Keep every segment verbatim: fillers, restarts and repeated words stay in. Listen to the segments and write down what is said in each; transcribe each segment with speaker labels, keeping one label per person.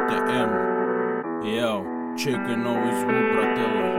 Speaker 1: ТМ. Йоу, чекай новый звук, брателло.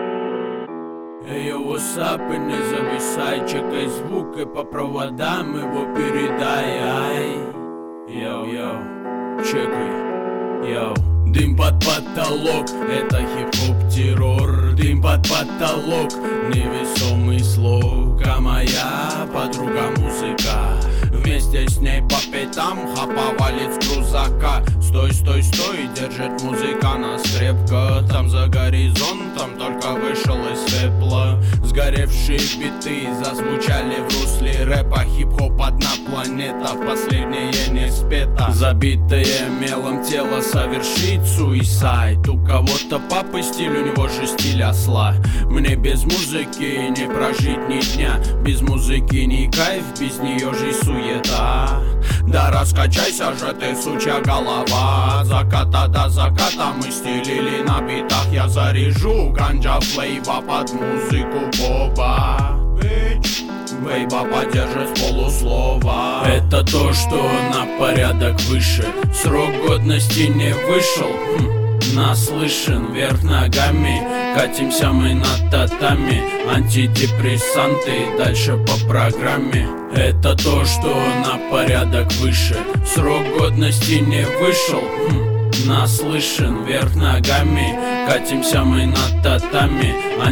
Speaker 1: Эй, what's up, и не зависай, чекай звук и по проводам его передай. Ай, йоу, йоу, чекай, йоу. Дым под потолок, это хип-хоп террор. Дым под потолок, невесомый слог. А моя подруга музыка, вместе с ней по пятам хапа валит с крузака. Стой, стой, стой, держит музыка нас крепко. Там за горизонтом только вышел из пепла. Сгоревшие биты зазвучали в русле рэпа. Хип-хоп одна планета, последнее не спето. Забитое мелом тело совершит суисайд. У кого-то папы стиль, у него же стиль осла. Мне без музыки не прожить ни дня. Без музыки не кайф, без нее же суета. Да раскачайся же ты, сучья голова. От заката до заката мы стелили на битах. Я заряжу ганджа флейва под музыку Боба. Вейба поддержит с полуслова. Это то, что на порядок выше. Срок годности не вышел, хм, наслышан вверх ногами. Катимся мы на татами. Антидепрессанты дальше по программе. Это то, что на порядок выше. Срок годности не вышел, хм, наслышан вверх ногами. Катимся мы на татами.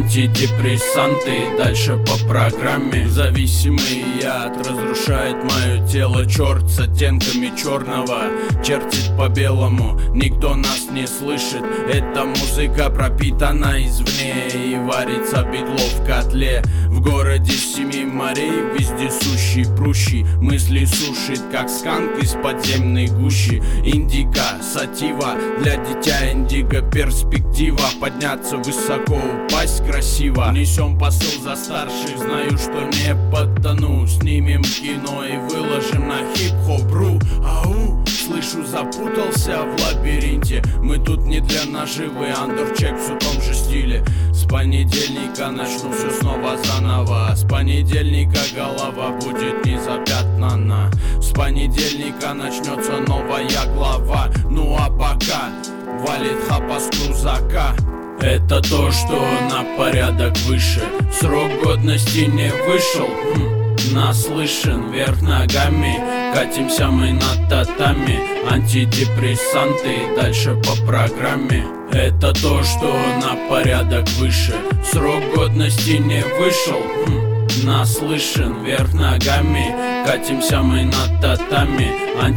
Speaker 1: Антидепрессанты дальше по программе. Зависимый яд разрушает мое тело. Черт с оттенками черного чертит по белому. Никто нас не слышит. Эта музыка пропитана извне и варится бедло в котле. В городе семи морей вездесущий прущий. Мысли сушит, как сканк из подземной гущи. Индика, сатива, для дитя индиго перспектива. Подняться высоко, упасть красиво. Несем посыл за старших, знаю, что не подтону. Снимем кино и выложим на хип-хоп.ру. Ау, слышу, запутался в лабиринте. Мы тут не для наживы, андерчек все в том же стиле. С понедельника начну все снова заново. С понедельника голова будет не запятнана. С понедельника начнется новая глава. Ну а пока валит хапа с крузака. Это то, что на порядок выше. Срок годности не вышел, хм, наслышан вверх ногами. Катимся мы на татами. Антидепрессанты дальше по программе. Это то, что на порядок выше. Срок годности не вышел, хм, наслышан вверх ногами. Катимся мы на татами.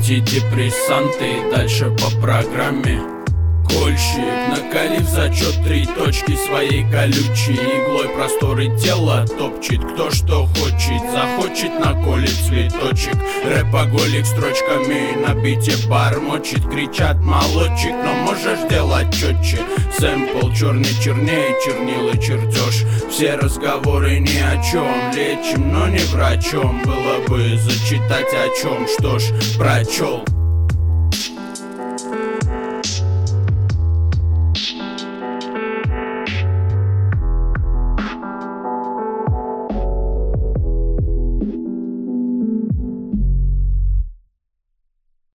Speaker 1: Антидепрессанты дальше по программе. Кольщик, накалив зачет три точки своей колючей иглой просторы тела топчет. Кто что хочет, захочет, наколет цветочек. Рэпоголик строчками на бите бормочет. Кричат молодчик, но можешь делать четче. Сэмпл черный чернее, чернилы чертеж. Все разговоры ни о чем, лечим, но не врачом. Было бы зачитать о чем, что ж, прочел.